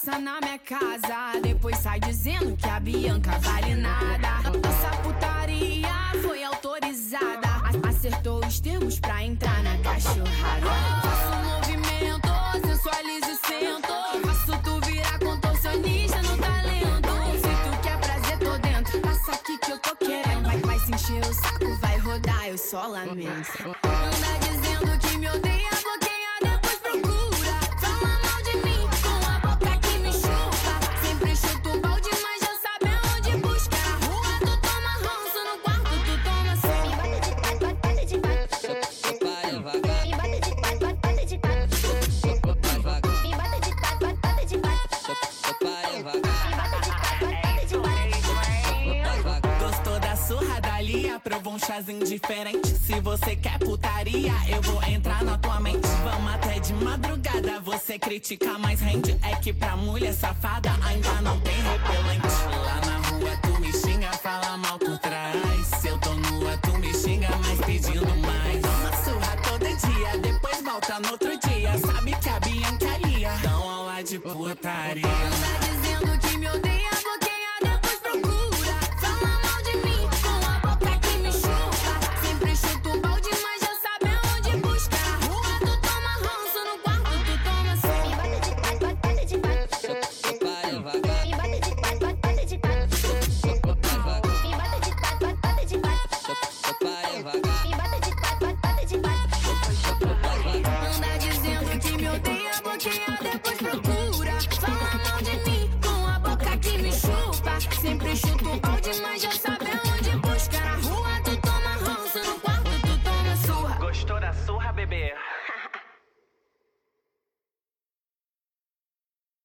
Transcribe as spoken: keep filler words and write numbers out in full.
passa na minha casa, depois sai dizendo que a Bianca vale nada. Nossa putaria foi autorizada, acertou os termos pra entrar na cachorrada. Faço movimento, sensualizo e sento, faço tu virar contorcionista no talento. Se tu quer prazer, tô dentro, passa aqui que eu tô querendo. Vai, vai se encher o saco, vai rodar, eu só lamento. Anda dizendo que me odeia, bloqueia, depois procura. Fala mal de mim com a boca que me chupa. Sempre chuta o balde, mas já sabe aonde buscar. Na rua tu toma ranço, no quarto tu toma sol. Me bate de quatro, bate de quatro. Vai devagar. Me bate de quatro, bate de quatro. Vai devagar. Me bate de quatro, bate de quatro. Vai devagar. Me bate de quatro, bate de quatro. Vai devagar. Gostou da surra da Lia? Provou um chazinho diferente. Se você quer putaria, eu vou entrar na tua mente. Vamos até de madrugada. Você critica, mas rende. É que pra mulher safada ainda não tem repelente. Lá na rua tu me xinga, fala mal por trás. Se eu tô nua, tu me xinga, mas pedindo mais. Uma surra todo dia, depois volta no outro dia. Sabe que a Bianca é Lia, dão aula de putaria. Anda dizendo que me odeia, bloqueia, depois procura. Fala mal de mim com a boca que me chupa. Sempre chuta o balde, mas já sabe aonde buscar. Na rua tu toma ranço, no quarto tu toma sol. Me bate de quatro, bate de quatro. Vai devagar. Me bate de quatro, bate de quatro. Vai devagar. Me bate de quatro, bate de quatro. Vai devagar. Me bate de quatro, bate de quatro. Anda dizendo que me odeia, bloqueia, depois procura. Fala mal de mim com a boca que me chupa. Sempre chuta o balde, mas já sabe aonde buscar. Na rua tu toma ranço, no quarto tu toma surra. Gostou da surra, bebê?